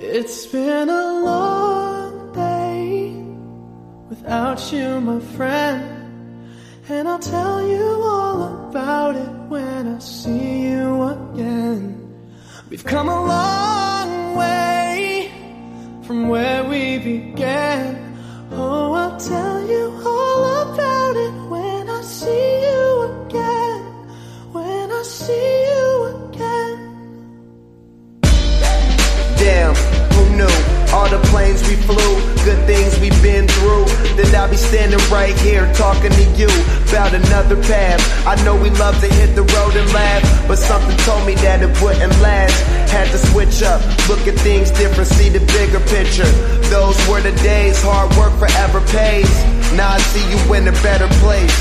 It's been a long day without you, my friend, and I'll tell you all about it when I see you again. We've come a long way from where we began. Oh, I'll tell you all about it when I see you again. When I see you again. Damn, who knew? All the planes we flew, good things we've been through. That I'll be standing right here talking to you about another path. I know we love to hit the road and laugh, but something told me that it wouldn't last. Had to switch up, look at things different, see the bigger picture. Those were the days, hard work forever pays. Now I see you in a better place.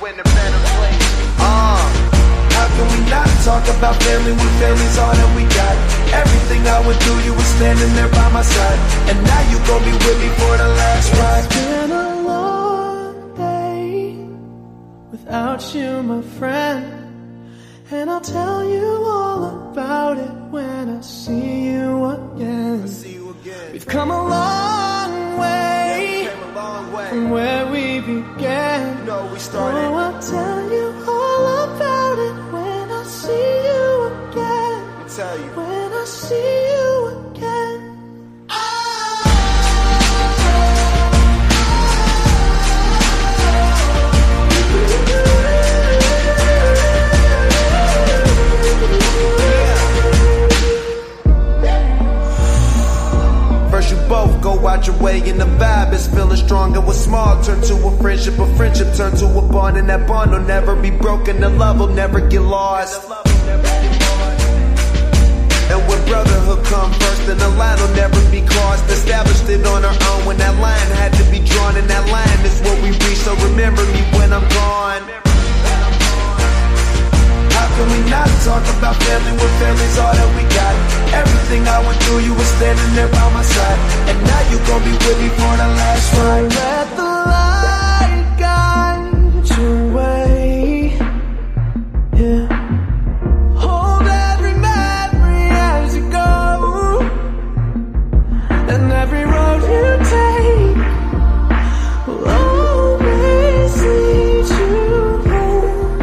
How can we not talk about family when family's all that we got? Everything I went through, you were standing there by my side, and now you gon' be with me for the last ride. It's been a long day without you, my friend, and I'll tell you all about it when I see you again. We've come a long way, from where we began. No, we started. Oh, I'll tell you all about it when I see you again. Tell you. When I see you again. First you both go out your way and the vibe is feeling strong. And what's small turn to a friendship turn to a bond, and that bond will never be broken. The love will never get lost. And when brotherhood come first, then the line will never be crossed. Established it on our own when that line had to be drawn, and that line is what we reach. So remember me when I'm gone. How can we not talk about family when family's all that we got? Everything I went through, you were standing there by my side, and now you gon' be with me for the last ride. Let the light guide your way. Yeah. Hold every memory as you go, and every road you take will always lead you home.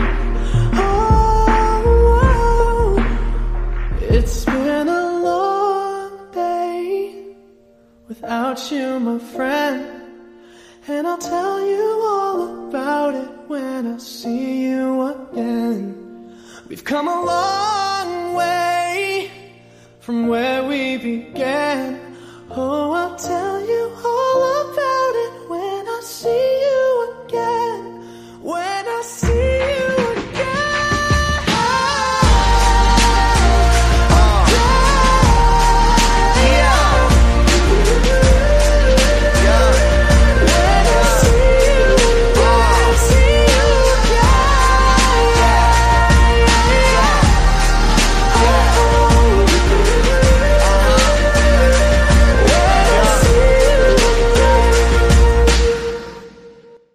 Oh, it's been a long day without you, my friend, and I'll tell you all about it when I see you again. We've come a long way from where we began. Oh, I'll tell